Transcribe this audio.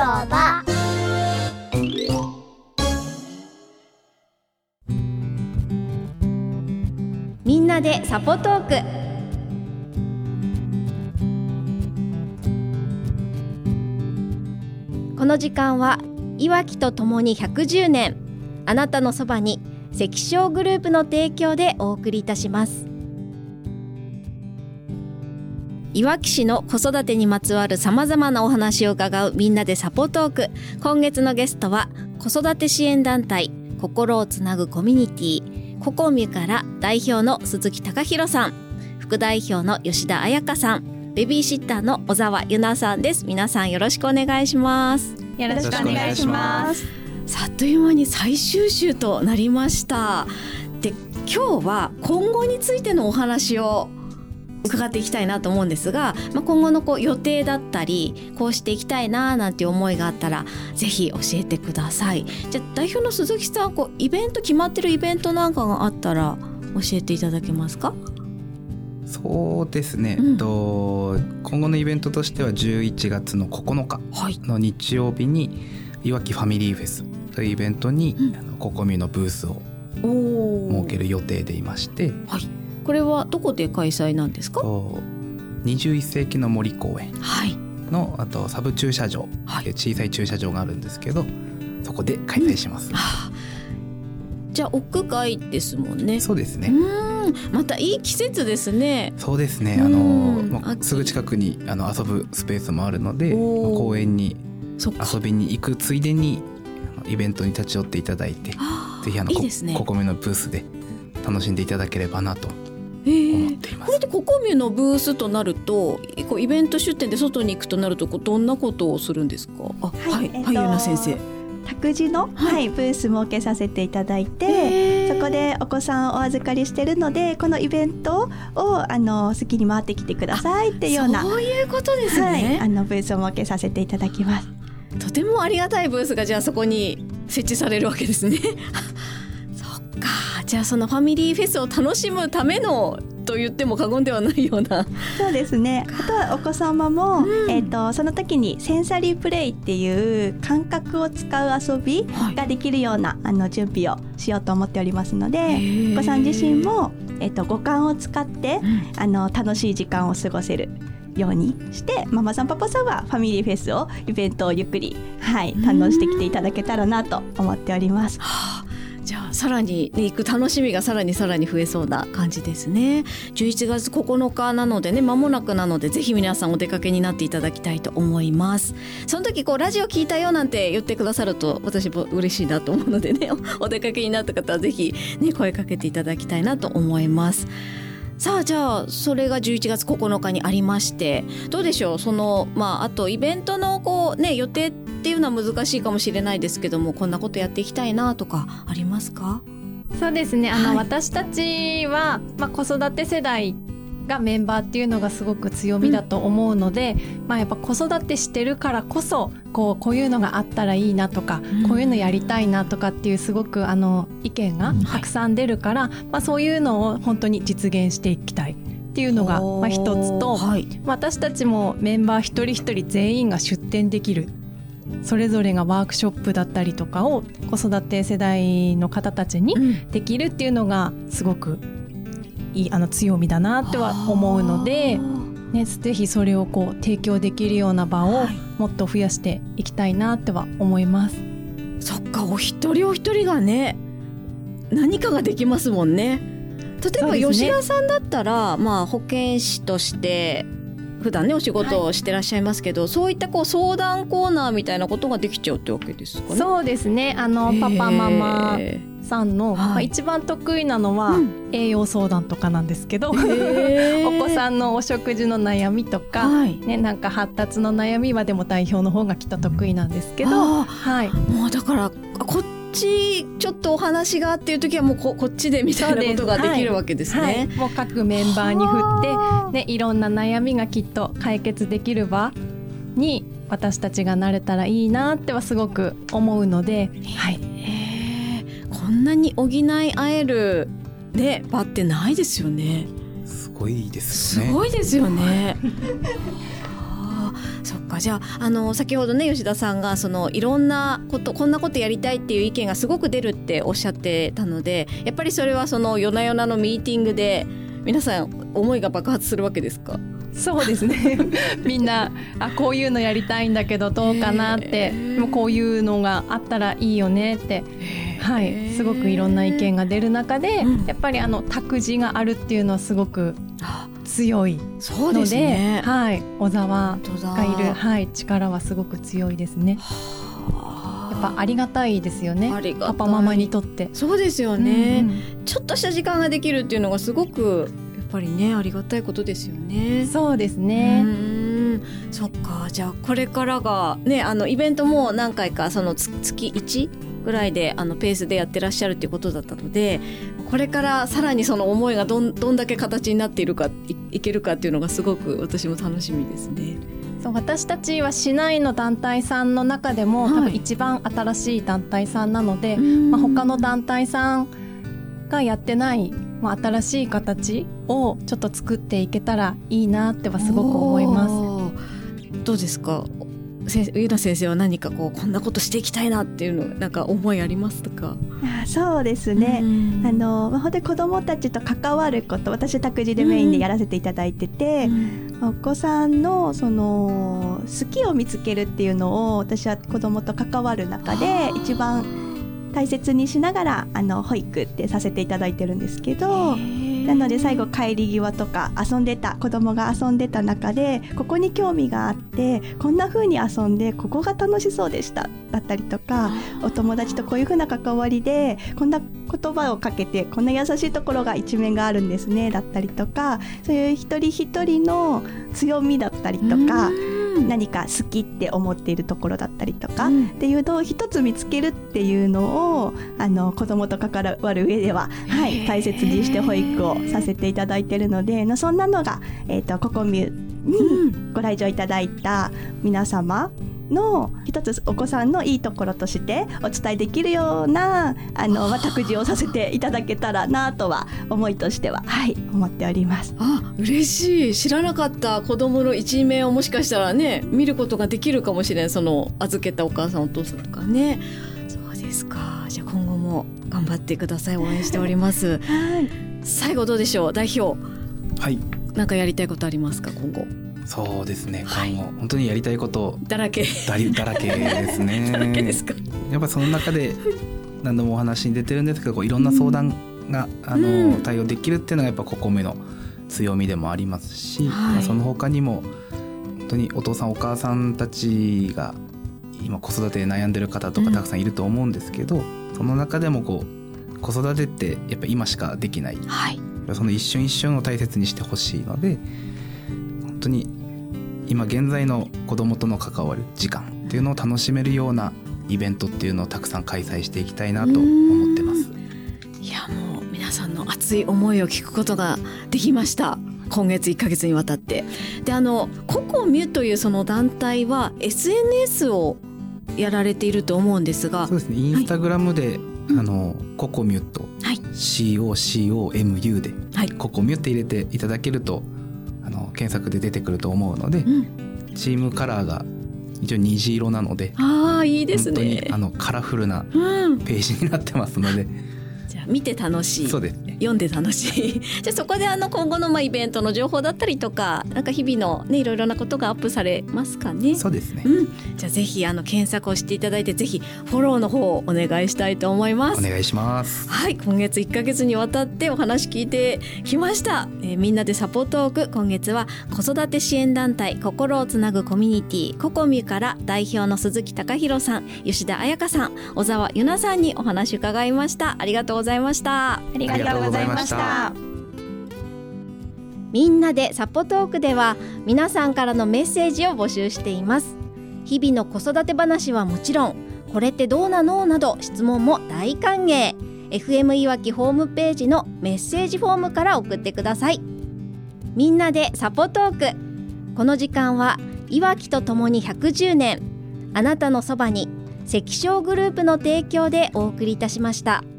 場。 みんなでサポトーク。この時間はいわきとともに110年、あなたのそばに関商グループの提供でお送りいたします。いわき市の子育てにまつわるさまざまなお話を伺うみんなでサポトーク。今月のゲストは子育て支援団体心をつなぐコミュニティココミュから代表の鈴木貴弘さん、副代表の吉田彩香さん、ベビーシッターの小沢由奈さんです。皆さんよろしくお願いします。 よろしくお願いします。 さあ、あっという間に最終週となりました。で、今日は今後についてのお話を伺っていきたいなと思うんですが、今後の予定だったりこうしていきたいななんていう思いがあったらぜひ教えてください。じゃあ代表の鈴木さん、イベント決まってるイベントなんかがあったら教えていただけますか？ そうですね、今後のイベントとしては11月の9日の日曜日にいわきファミリーフェスというイベントに、ココミのブースを設ける予定でいまして、 これはどこで開催なんですか ？21世紀の森公園の、あとサブ駐車場、小さい駐車場があるんですけど、そこで開催します。 じゃあ屋外ですもんね。 そうですね。 またいい季節ですね。 そうですね。すぐ近くに遊ぶスペースもあるので、公園に遊びに行くついでにイベントに立ち寄っていただいて、ぜひいいですね、 ココミのブースで楽しんでいただければなと思っています。 これでココミのブースとなると、イベント出店で外に行くとなるとどんなことをするんですか？ゆな先生。 託児の、ブース設けさせていただいて、そこでお子さんをお預かりしてるので、このイベントを好きに回ってきてくださいっていうような、 そういうことですね。 ブースを設けさせていただきます。 とてもありがたいブースがじゃあそこに設置されるわけですね。そっか。じゃあそのファミリーフェスを楽しむためのと言っても過言ではないような。 そうですね。あとはお子様も、その時にセンサリープレイっていう感覚を使う遊びができるような、準備をしようと思っておりますので、お子さん自身も、五感を使って、楽しい時間を過ごせるようにして、ママさんパパさんはファミリーフェスをイベントをゆっくり、堪能してきていただけたらなと思っております。 じゃあさらに、行く楽しみがさらに増えそうな感じですね。11月9日なのでね、間もなくなので、ぜひ皆さんお出かけになっていただきたいと思います。その時ラジオ聞いたよなんて言ってくださると私も嬉しいなと思うのでね、お出かけになった方はぜひ、声かけていただきたいなと思います。さあ、じゃあそれが11月9日にありまして、どうでしょう、あとイベントの予定っていうのは難しいかもしれないですけども、こんなことやっていきたいなとかありますか？ そうですね、私たちは、子育て世代がメンバーっていうのがすごく強みだと思うので、やっぱ子育てしてるからこそこういうのがあったらいいなとか、こういうのやりたいなとかっていうすごく意見がたくさん出るから、そういうのを本当に実現していきたいっていうのが一つと、私たちもメンバー一人一人全員が出展できる、それぞれがワークショップだったりとかを子育て世代の方たちにできるっていうのがすごくいい強みだなっては思うので、ぜひそれを提供できるような場をもっと増やしていきたいなっては思います。 そっか、お一人お一人がね、何かができますもんね。例えば吉田さんだったら、保健師として普段ねお仕事をしてらっしゃいますけど、そういった相談コーナーみたいなことができちゃうってわけですかね。 そうですね、パパママさんの、一番得意なのは栄養相談とかなんですけど、お子さんのお食事の悩みとか、なんか発達の悩みはでも代表の方がきっと得意なんですけど、もうだからこっちちょっとお話がっていう時はもうこっちでみたいなことができるわけですね。 もう各メンバーに振って、いろんな悩みがきっと解決できる場に私たちがなれたらいいなってはすごく思うので、 こんなに補い合える、場ってないですよね。 すごいですよね。 すごいですよね。 そっか。じゃあ、先ほどね吉田さんがいろんなことこんなことやりたいっていう意見がすごく出るっておっしゃってたので、やっぱりそれは夜な夜なのミーティングで皆さん思いが爆発するわけですか？ そうですねみんなこういうのやりたいんだけどどうかなって、もうこういうのがあったらいいよねって、はい、すごくいろんな意見が出る中で、やっぱり託児があるっていうのはすごく強いので、 そうですね、 はい、小沢がいる、はい、力はすごく強いですね。やっぱありがたいですよね、パパママにとって。そうですよね、ちょっとした時間ができるっていうのがすごくやっぱりねありがたいことですよね。 そうですね。 そっか。じゃあこれからがねイベントも何回か月1ぐらいでペースでやってらっしゃるっていうことだったので、これからさらにその思いがどんだけ形になっているか いけるかっていうのがすごく私も楽しみですね。 そう私たちは市内の団体さんの中でも、多分一番新しい団体さんなので、他の団体さんがやってない新しい形をちょっと作っていけたらいいなってはすごく思います。 どうですか、上田先生は何かこんなことしていきたいなっていうのなんか思いありますか？ そうですね、本当に子どもたちと関わること、私託児でメインでやらせていただいてて、お子さんの好きを見つけるっていうのを私は子どもと関わる中で一番大切にしながら保育ってさせていただいてるんですけど、なので最後帰り際とか子供が遊んでた中でここに興味があってこんな風に遊んでここが楽しそうでしただったりとか、お友達とこういう風な関わりでこんな言葉をかけてこんな優しいところが一面があるんですねだったりとか、そういう一人一人の強みだったりとか、何か好きって思っているところだったりとか、っていうのを一つ見つけるっていうのを子どもと関わる上では、大切にして保育をさせていただいているので、そんなのが、ココミュにご来場いただいた皆様の一つお子さんのいいところとしてお伝えできるような託児をさせていただけたらなとは思いとしては、思っております。 嬉しい。知らなかった子どもの一面をもしかしたらね見ることができるかもしれない。預けたお母さんお父さんとかね。そうですか。じゃあ今後も頑張ってください。応援しております。最後どうでしょう、代表。なんかやりたいことありますか今後？ そうですね、今後本当にやりたいことだらけですねだらけですか？ やっぱその中で何度もお話に出てるんですけど、いろんな相談が、対応できるっていうのがやっぱココミの強みでもありますし、その他にも本当にお父さんお母さんたちが今子育てで悩んでる方とかたくさんいると思うんですけど、その中でも子育てってやっぱ今しかできない、その一瞬一瞬を大切にしてほしいので、本当に今現在の子どもとの関わる時間っていうのを楽しめるようなイベントっていうのをたくさん開催していきたいなと思ってます。 いやもう皆さんの熱い思いを聞くことができました。今月1ヶ月にわたってでココミュというその団体は SNS をやられていると思うんですが、 そうですね、インスタグラムで、ココミュと、COCOMU で、ココミュって入れていただけると検索で出てくると思うので、チームカラーが一応虹色なので、 いいですね、 本当にカラフルなページになってますので、 じゃあ見て楽しい、 そうですね、 読んで楽しいじゃあそこで今後のイベントの情報だったりとか、なんか日々のねいろいろなことがアップされますかね？ そうですね、 じゃあぜひ検索をしていただいて、ぜひフォローの方をお願いしたいと思います。 お願いします。 今月1ヶ月にわたってお話聞いてきました。みんなでサポートーク、今月は子育て支援団体心をつなぐコミュニティココミュから代表の鈴木貴弘さん、吉田彩香さん、小沢由奈さんにお話伺いました。ありがとうございました。 ありがとうございました。 みんなでサポトークでは皆さんからのメッセージを募集しています。日々の子育て話はもちろん、これってどうなのなど質問も大歓迎。 FM いわきホームページのメッセージフォームから送ってください。みんなでサポトーク、この時間はいわきとともに110年、あなたのそばに関商グループの提供でお送りいたしました。